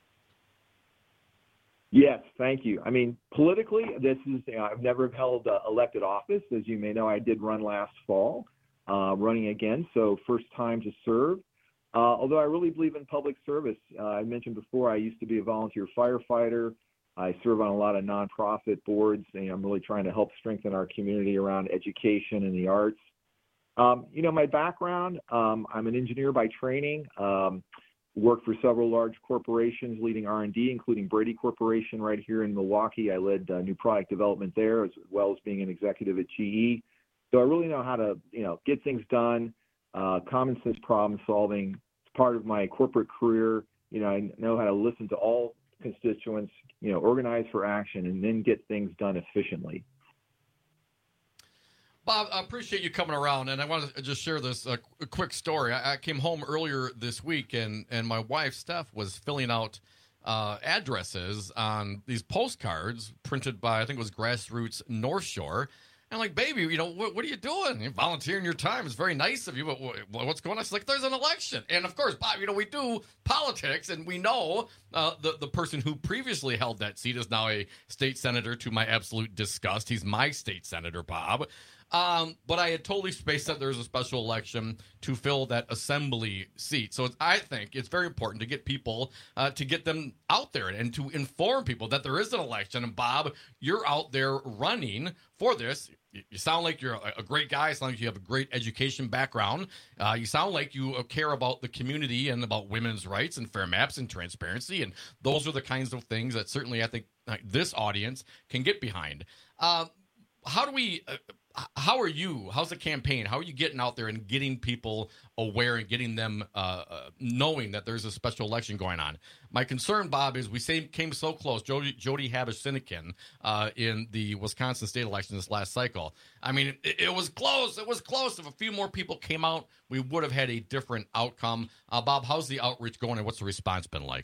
Yes, thank you. I mean, politically, I've never held elected office. As you may know, I did run last fall, running again, so first time to serve. Although I really believe in public service. I mentioned before, I used to be a volunteer firefighter. I serve on a lot of nonprofit boards, and I'm really trying to help strengthen our community around education and the arts. My background, I'm an engineer by training, worked for several large corporations leading R&D, including Brady Corporation right here in Milwaukee. I led new product development there, as well as being an executive at GE. So I really know how to, get things done. Common sense problem solving. It's part of my corporate career. I know how to listen to all constituents, organize for action, and then get things done efficiently.
Bob, I appreciate you coming around, and I want to just share this a quick story. I came home earlier this week, and my wife, Steph, was filling out addresses on these postcards printed by, I think it was Grassroots North Shore. And I'm like, baby, what are you doing? You're volunteering your time. It's very nice of you, but what's going on? She's like, there's an election. And, of course, Bob, we do politics, and we know the person who previously held that seat is now a state senator to my absolute disgust. He's my state senator, Bob. But I had totally spaced that there's a special election to fill that assembly seat. So I think it's very important to get people, to get them out there and to inform people that there is an election. And Bob, you're out there running for this. You sound like you're a great guy. You sound like you have a great education background. You sound like you care about the community and about women's rights and fair maps and transparency. And those are the kinds of things that certainly I think this audience can get behind. How are you? How's the campaign? How are you getting out there and getting people aware and getting them knowing that there's a special election going on? My concern, Bob, is we came so close. Jody Habush-Sinekin in the Wisconsin state election this last cycle. I mean, it was close. It was close. If a few more people came out, we would have had a different outcome. Bob, how's the outreach going, and what's the response been like?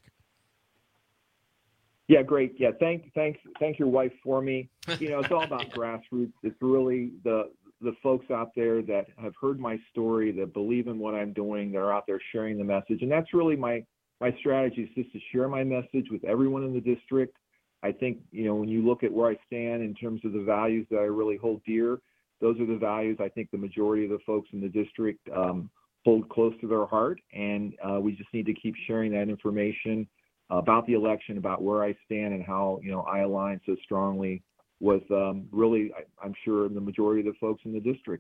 Yeah, great. Yeah, thank your wife for me. It's all about grassroots. It's really the folks out there that have heard my story, that believe in what I'm doing, that are out there sharing the message. And that's really my strategy, is just to share my message with everyone in the district. I think, when you look at where I stand in terms of the values that I really hold dear, those are the values I think the majority of the folks in the district hold close to their heart. And we just need to keep sharing that information about the election, about where I stand, and how I align so strongly with really, I'm sure, the majority of the folks in the district.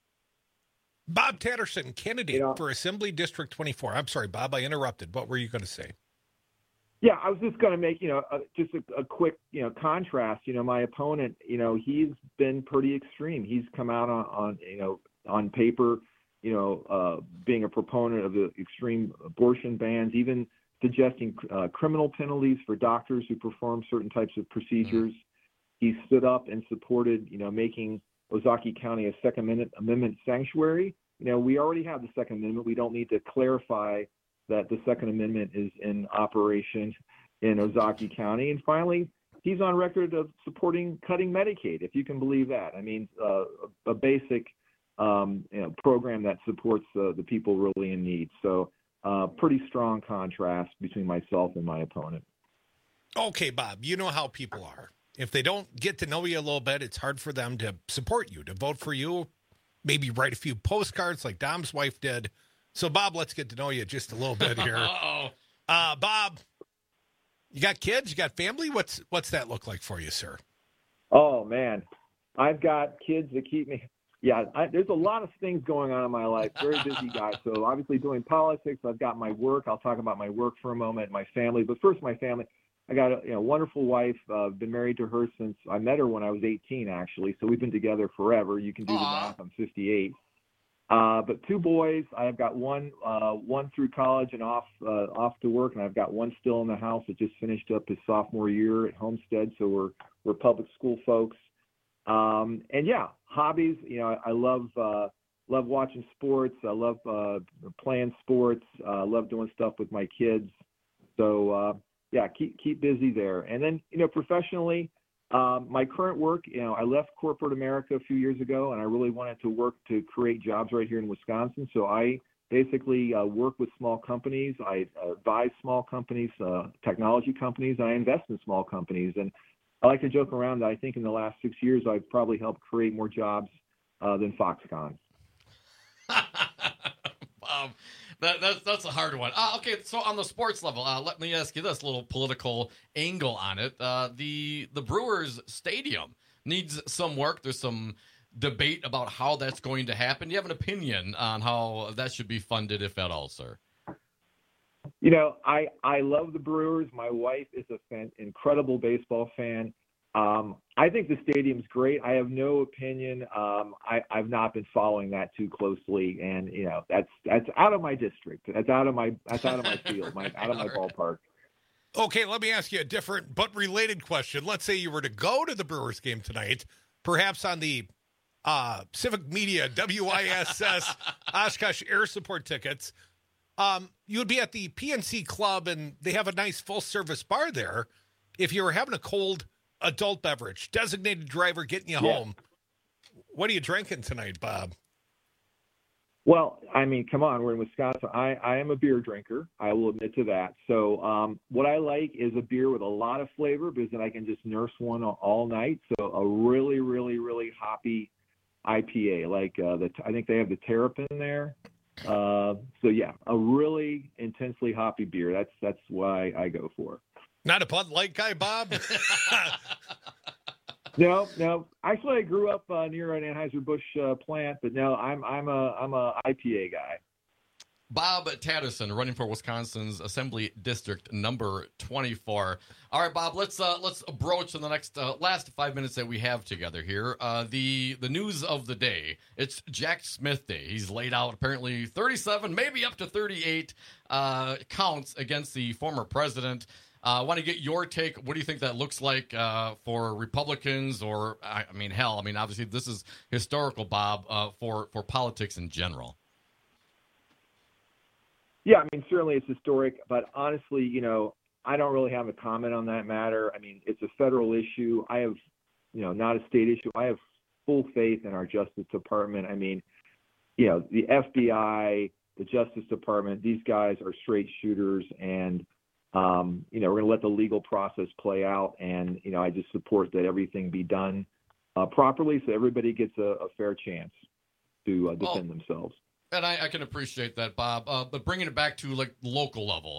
Bob Tatterson, candidate for Assembly District 24. I'm sorry, Bob, I interrupted. What were you going to say?
Yeah, I was just going to make just a quick contrast. My opponent, he's been pretty extreme. He's come out on paper, being a proponent of the extreme abortion bans, even suggesting criminal penalties for doctors who perform certain types of procedures. He stood up and supported, making Ozaukee County a Second Amendment sanctuary. We already have the Second Amendment. We don't need to clarify that the Second Amendment is in operation in Ozaukee County. And finally, he's on record of supporting cutting Medicaid, if you can believe that. I mean, a basic program that supports the people really in need. So pretty strong contrast between myself and my opponent.
Okay, Bob, you know how people are. If they don't get to know you a little bit, it's hard for them to support you, to vote for you, maybe write a few postcards like Dom's wife did. So, Bob, let's get to know you just a little bit here. Bob, you got kids? You got family? What's that look like for you, sir?
Oh, man. I've got kids that keep me. Yeah, there's a lot of things going on in my life. Very busy guy. So obviously doing politics. I've got my work. I'll talk about my work for a moment, my family. But first, my family. I got a wonderful wife. Been married to her since I met her when I was 18, actually. So we've been together forever. You can do the math. I'm 58. But two boys. I've got one through college and off to work, and I've got one still in the house that just finished up his sophomore year at Homestead. So we're public school folks. And yeah, hobbies. I love watching sports. I love playing sports. I love doing stuff with my kids. So yeah, keep busy there. And then professionally, my current work. I left corporate America a few years ago, and I really wanted to work to create jobs right here in Wisconsin. So I basically work with small companies. I advise small companies, technology companies, and I invest in small companies. And I like to joke around that I think in the last 6 years, I've probably helped create more jobs than Foxconn.
That's a hard one. Okay, so on the sports level, let me ask you this little political angle on it. The Brewers Stadium needs some work. There's some debate about how that's going to happen. Do you have an opinion on how that should be funded, if at all, sir?
I love the Brewers. My wife is an incredible baseball fan. I think the stadium's great. I have no opinion. I've not been following that too closely, and that's out of my district. That's out of my field, out of my ballpark.
Okay, let me ask you a different but related question. Let's say you were to go to the Brewers game tonight, perhaps on the Civic Media WISS Oshkosh Air Support tickets. You would be at the PNC Club, and they have a nice full-service bar there. If you were having a cold adult beverage, designated driver getting you home, what are you drinking tonight, Bob?
Well, I mean, come on, we're in Wisconsin. I am a beer drinker. I will admit to that. So what I like is a beer with a lot of flavor, because then I can just nurse one all night. So a really, really, really hoppy IPA, like I think they have the Terrapin there. So yeah, a really intensely hoppy beer. That's why I go for.
Not a Bud Light guy, Bob?
No. Actually, I grew up near an Anheuser-Busch plant, but no, I'm a IPA guy.
Bob Tatterson, running for Wisconsin's Assembly District number 24. All right, Bob, let's broach in the next last 5 minutes that we have together here. The news of the day. It's Jack Smith Day. He's laid out apparently 37, maybe up to 38 counts against the former president. I want to get your take. What do you think that looks like for Republicans, or obviously this is historical, Bob, for politics in general.
Yeah, certainly it's historic, but honestly, I don't really have a comment on that matter. It's a federal issue. I have, not a state issue. I have full faith in our Justice Department. The FBI, the Justice Department, these guys are straight shooters, and, we're going to let the legal process play out. And, I just support that everything be done properly so everybody gets a fair chance to defend themselves.
And I can appreciate that, Bob. But bringing it back to local level,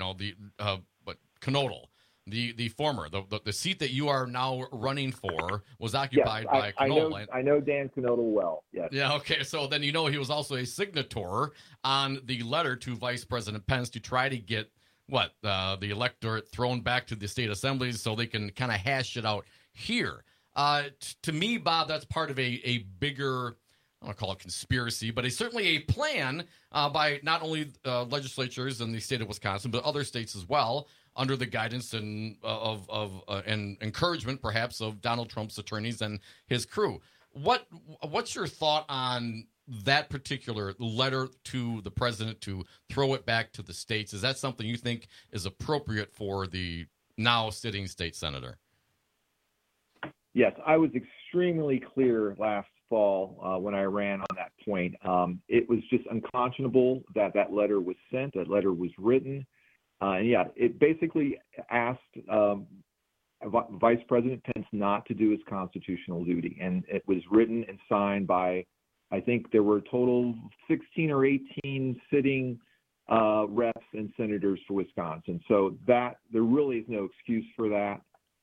Knodl, the former, the seat that you are now running for was occupied by Knodl.
I know Dan Knodl well. Yes.
Yeah. Okay. So then he was also a signator on the letter to Vice President Pence to try to get the electorate thrown back to the state assemblies so they can kind of hash it out here. To me, Bob, that's part of a bigger, I don't call it conspiracy, but it's certainly a plan by not only legislatures in the state of Wisconsin, but other states as well, under the guidance and and encouragement, perhaps, of Donald Trump's attorneys and his crew. What's your thought on that particular letter to the president to throw it back to the states? Is that something you think is appropriate for the now sitting state senator?
Yes, I was extremely clear last fall when I ran on that point. It was just unconscionable that letter was sent, that letter was written. It basically asked Vice President Pence not to do his constitutional duty. And it was written and signed by, I think there were a total 16 or 18 sitting reps and senators for Wisconsin. So there really is no excuse for that.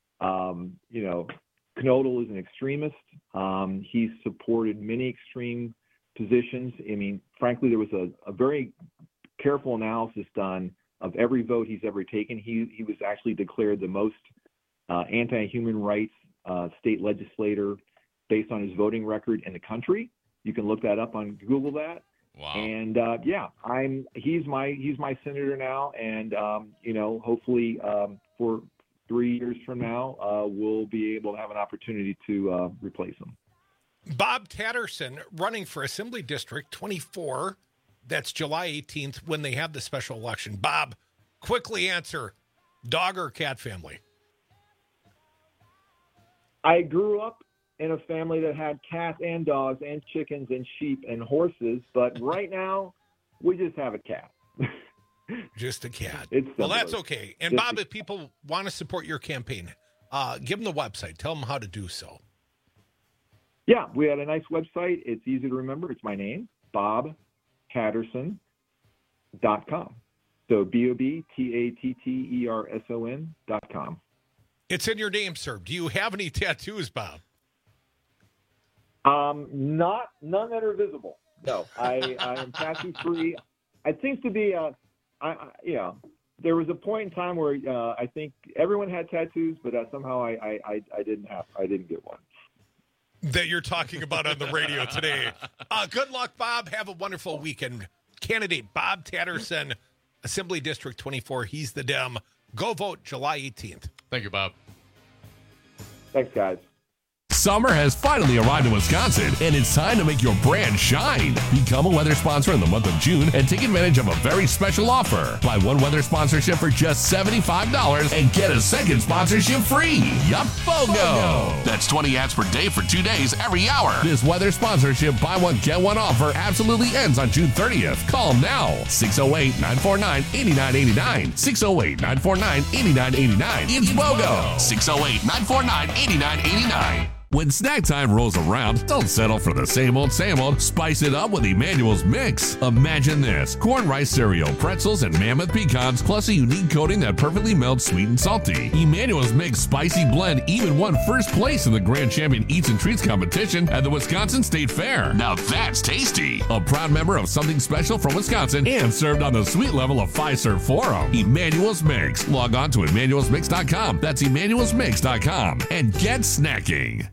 Knodl is an extremist. He's supported many extreme positions. Frankly, there was a very careful analysis done of every vote he's ever taken. He was actually declared the most anti-human rights state legislator based on his voting record in the country. You can look that up on Google that.
Wow.
And he's my senator now, and hopefully for 3 years from now, we'll be able to have an opportunity to replace him.
Bob Tatterson running for Assembly District 24. That's July 18th when they have the special election. Bob, quickly answer, dog or cat family?
I grew up in a family that had cats and dogs and chickens and sheep and horses, but right now we just have a cat.
Just a cat.
Well,
that's okay. And Bob, if people want to support your campaign, give them the website. Tell them how to do so.
Yeah, we had a nice website. It's easy to remember. It's my name, BobTatterson.com. So BobTatterson.com.
It's in your name, sir. Do you have any tattoos, Bob?
None that are visible. No, I am tattoo free. It seems to be there was a point in time where I think everyone had tattoos, but somehow I didn't get one.
That you're talking about on the radio today. Good luck, Bob. Have a wonderful weekend. Candidate Bob Tatterson, Assembly District 24. He's the Dem. Go vote July 18th.
Thank you, Bob.
Thanks, guys.
Summer has finally arrived in Wisconsin, and it's time to make your brand shine. Become a weather sponsor in the month of June and take advantage of a very special offer. Buy one weather sponsorship for just $75 and get a second sponsorship free. Yup, BOGO. That's 20 ads per day for 2 days every hour. This weather sponsorship buy one, get one offer absolutely ends on June 30th. Call now. 608-949-8989. 608-949-8989. It's BOGO. 608-949-8989. When snack time rolls around, don't settle for the same old, spice it up with Emmanuel's Mix. Imagine this: corn rice cereal, pretzels, and mammoth pecans, plus a unique coating that perfectly melts sweet and salty. Emmanuel's Mix Spicy Blend even won first place in the Grand Champion Eats and Treats competition at the Wisconsin State Fair. Now that's tasty. A proud member of Something Special from Wisconsin and served on the sweet level of Fiserv Forum. Emmanuel's Mix. Log on to emmanuelsmix.com. That's emmanuelsmix.com. And get snacking.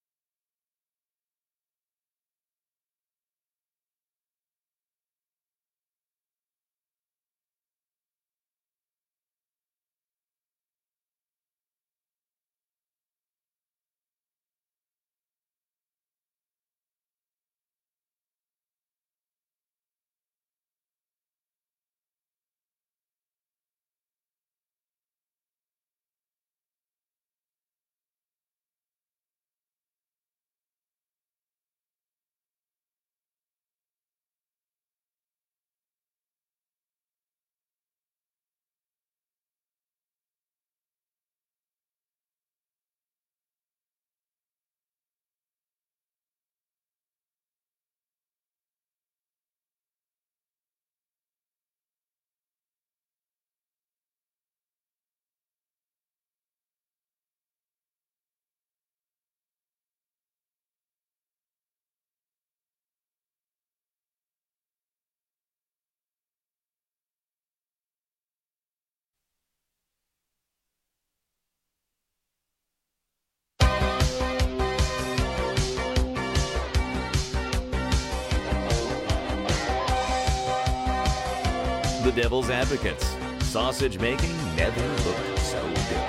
The Devil's Advocates. Sausage making never looked so good.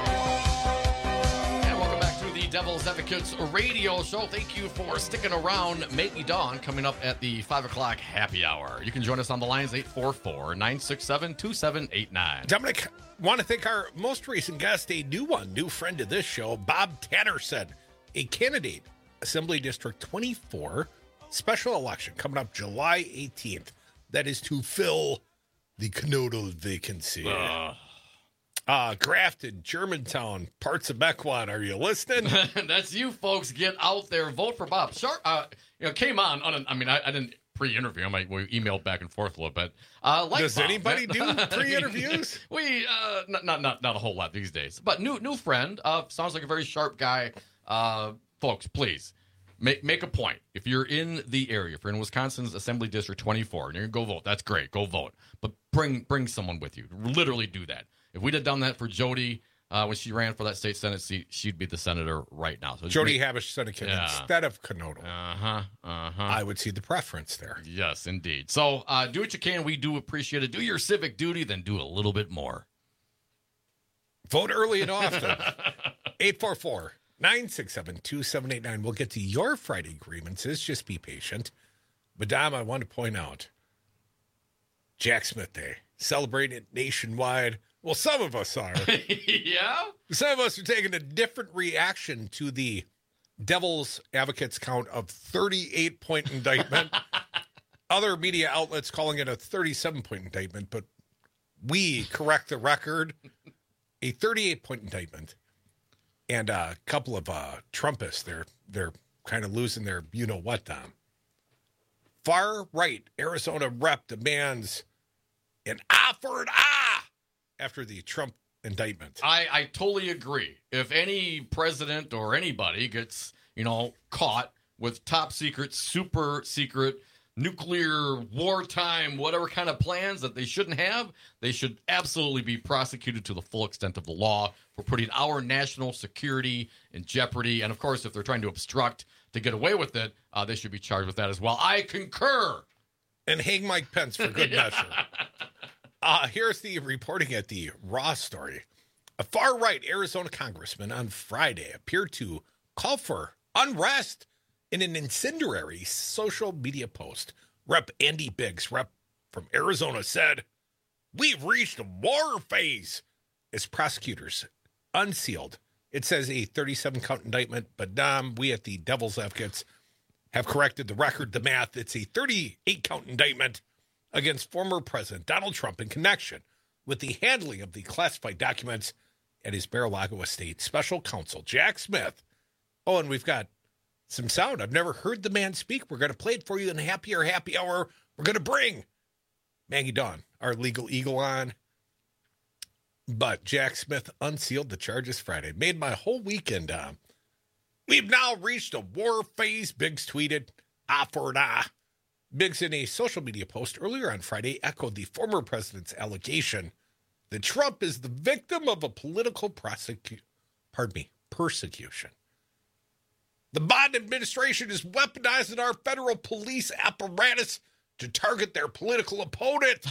And welcome back to the Devil's Advocates radio show. Thank you for sticking around. Make Me Dawn coming up at the 5 o'clock happy hour. You can join us on the lines 844-967-2789.
Dominic, want to thank our most recent guest, a new friend of this show, Bob Tatterson, a candidate, Assembly District 24, special election coming up July 18th. That is to fill the Canodal vacancy. Grafton, Germantown, parts of Mequon. Are you listening?
That's you folks. Get out there. Vote for Bob. Sharp, came on I didn't pre-interview him. We emailed back and forth a little bit.
Does
Bob.
anybody do pre-interviews?
We not a whole lot these days. But new friend. Sounds like a very sharp guy. Folks, please. Make a point. If you're in the area, if you're in Wisconsin's Assembly District 24, and you're going to go vote, that's great. Go vote. But bring someone with you. Literally do that. If we'd have done that for Jody when she ran for that state Senate seat, she'd be the senator right now. So
Jody Habush Seneca instead of Canodal. I would see the preference there.
Yes, indeed. So do what you can. We do appreciate it. Do your civic duty, then do a little bit more.
Vote early and often. 844-967-2789. We'll get to your Friday grievances. Just be patient. But, Dom, I want to point out Jack Smith Day. Celebrated nationwide. Well, some of us are.
Yeah?
Some of us are taking a different reaction to the Devil's Advocates count of 38-point indictment. Other media outlets calling it a 37-point indictment, but we correct the record. A 38-point indictment. And a couple of Trumpists, they're kind of losing their you-know-what, Dom. Far-right Arizona rep demands an for an after the Trump indictment.
I totally agree. If any president or anybody gets, caught with top secret, super secret, nuclear, wartime, whatever kind of plans that they shouldn't have, they should absolutely be prosecuted to the full extent of the law for putting our national security in jeopardy. And, of course, if they're trying to obstruct to get away with it, they should be charged with that as well. I concur.
And hang Mike Pence for good measure. Here's the reporting at the Raw story. A far-right Arizona congressman on Friday appeared to call for unrest in an incendiary social media post. Rep. Andy Biggs, rep from Arizona, said, "We've reached a war phase," as prosecutors unsealed. It says a 37-count indictment, but Dom, we at the Devil's Advocates have corrected the record, the math. It's a 38-count indictment against former President Donald Trump in connection with the handling of the classified documents at his Mar-a-Lago estate. Special counsel Jack Smith. Oh, and we've got some sound. I've never heard the man speak. We're going to play it for you in happy hour. We're going to bring Maggie Dawn, our legal eagle, on. But Jack Smith unsealed the charges Friday. Made my whole weekend. We've now reached a war phase, Biggs tweeted. For an eye. Biggs, in a social media post earlier on Friday, echoed the former president's allegation that Trump is the victim of a political persecution. The Biden administration is weaponizing our federal police apparatus to target their political opponent.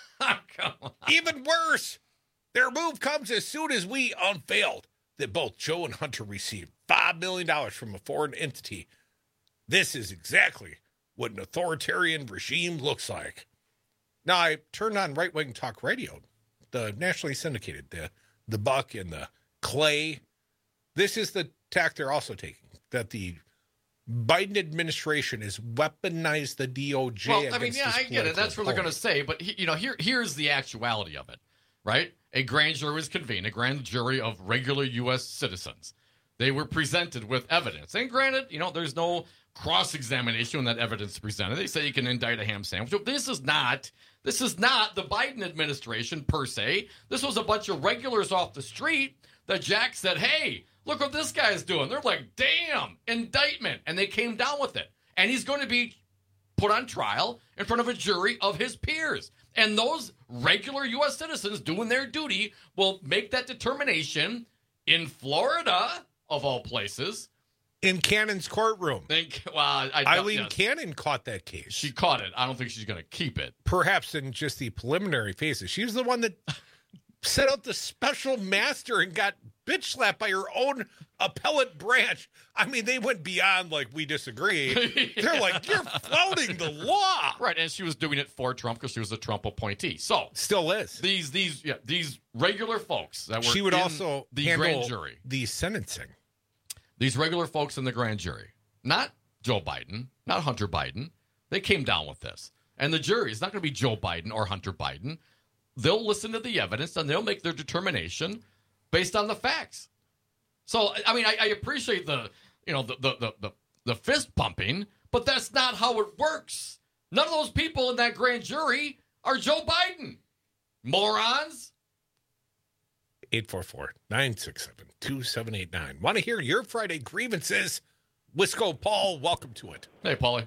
Even worse, their move comes as soon as we unveiled that both Joe and Hunter received $5 million from a foreign entity. This is exactly what an authoritarian regime looks like. Now, I turned on right-wing talk radio, the nationally syndicated, the Buck and the Clay. This is the tack they're also taking, that the Biden administration has weaponized the DOJ.
Well, I mean, yeah, I get it. That's what they're going to say. But, here's the actuality of it, right? A grand jury was convened, a grand jury of regular U.S. citizens. They were presented with evidence. And granted, there's no cross-examination when that evidence is presented. They say you can indict a ham sandwich. This is not the Biden administration per se. This was a bunch of regulars off the street that Jack said, hey, look what this guy's doing. They're like, damn, indictment. And they came down with it. And he's going to be put on trial in front of a jury of his peers. And those regular U.S. citizens doing their duty will make that determination in Florida, of all places.
In Cannon's courtroom. Eileen Cannon caught that case.
She caught it. I don't think she's going to keep it.
Perhaps in just the preliminary phases. She was the one that set out the special master and got bitch slapped by her own appellate branch. I mean, they went beyond we disagree. They're like, you're flouting the law.
Right, and she was doing it for Trump because she was a Trump appointee. So
still is.
These regular folks that were
she would also
the grand jury.
The sentencing.
These regular folks in the grand jury, not Joe Biden, not Hunter Biden, they came down with this. And the jury is not going to be Joe Biden or Hunter Biden. They'll listen to the evidence and they'll make their determination based on the facts. So, I mean, I appreciate the fist pumping, but that's not how it works. None of those people in that grand jury are Joe Biden. Morons.
844-967-2789. Want to hear your Friday grievances? Wisco Paul, welcome to it.
Hey, Paulie.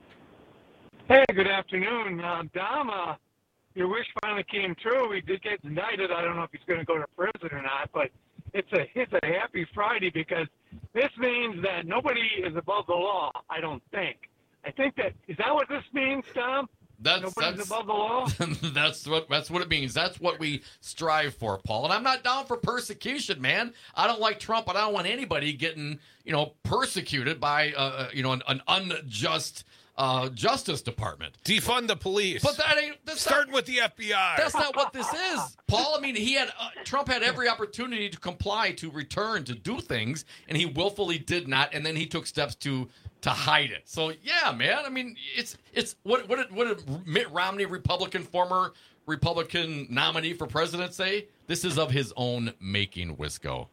Hey, good afternoon. Dom, your wish finally came true. He did get indicted. I don't know if he's going to go to prison or not, but it's a happy Friday because this means that nobody is above the law, I don't think. Is that what this means, Dom? Nobody's above the law?
That's what it means. That's what we strive for, Paul. And I'm not down for persecution, man. I don't like Trump, but I don't want anybody getting, persecuted by, an unjust Justice Department.
Defund the police.
But
starting with the FBI.
That's not what this is, Paul. I mean, Trump had every opportunity to comply, to return, to do things, and he willfully did not. And then he took steps to hide it. So yeah, man. I mean, it's what did Mitt Romney, former Republican nominee for president, say? This is of his own making, Wisco.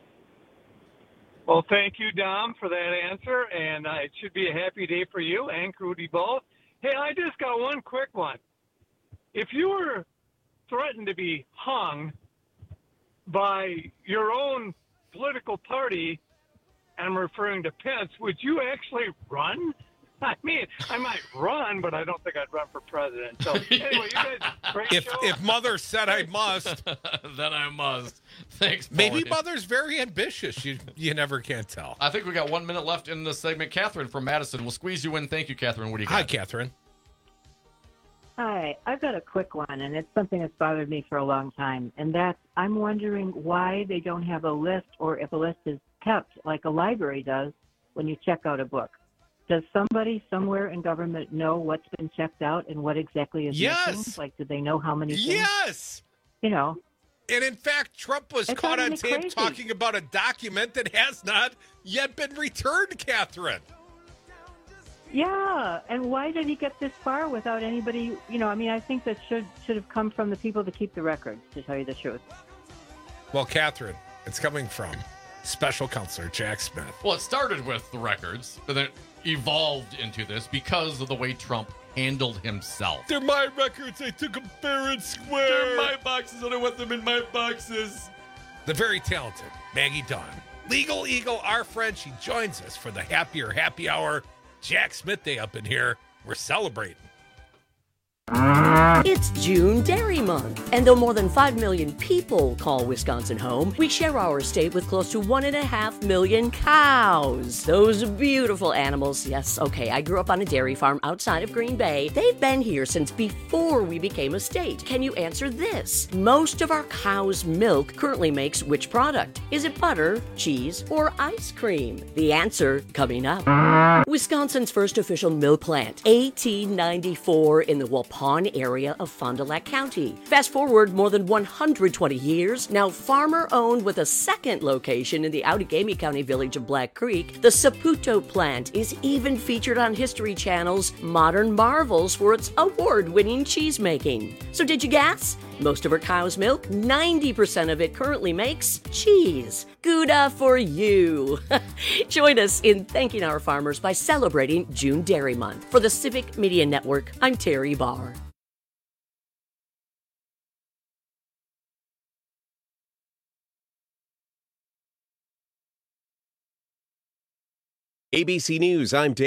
Well, thank you, Dom, for that answer, and it should be a happy day for you and Crudy both. Hey, I just got one quick one. If you were threatened to be hung by your own political party, I'm referring to Pence, would you actually run? I mean, I might run, but I don't think I'd run for president. So anyway, you guys, great show.
If Mother said I must,
then I must. Thanks, Paulie.
Maybe Mother's very ambitious. You never can tell.
I think we got 1 minute left in the segment. Catherine from Madison, we'll squeeze you in. Thank you, Catherine. What do you got?
Hi, Catherine.
Hi, I've got a quick one, and it's something that's bothered me for a long time, and that's I'm wondering why they don't have a list, or if a list is kept like a library does when you check out a book. Does somebody somewhere in government know what's been checked out and what exactly is missing? Like, do they know how many things?
Yes!
And
in fact, Trump was caught on tape talking about a document that has not yet been returned, Catherine.
Yeah, and why did he get this far without anybody, I think that should have come from the people that keep the records, to tell you the truth.
Well, Catherine, it's coming from Special Counselor Jack Smith.
Well, it started with the records, but then it evolved into this because of the way Trump handled himself.
They're my records. I took them fair and square.
They're my boxes, and I want them in my boxes.
The very talented Maggie Dawn. Legal Eagle, our friend, she joins us for the Happier Happy Hour. Jack Smith Day up in here. We're celebrating.
It's June Dairy Month, and though more than 5 million people call Wisconsin home, we share our state with close to 1.5 million cows. Those beautiful animals. Yes, okay, I grew up on a dairy farm outside of Green Bay. They've been here since before we became a state. Can you answer this? Most of our cow's milk currently makes which product? Is it butter, cheese, or ice cream? The answer coming up. Wisconsin's first official milk plant, 1894 in the Waupun area of Fond du Lac County. Fast forward more than 120 years, now farmer-owned with a second location in the Outagamie County village of Black Creek, the Saputo plant is even featured on History Channel's Modern Marvels for its award-winning cheese making. So did you guess? Most of our cow's milk, 90% of it currently makes cheese. Gouda for you. Join us in thanking our farmers by celebrating June Dairy Month. For the Civic Media Network, I'm Terry Barr.
ABC News, I'm Dave.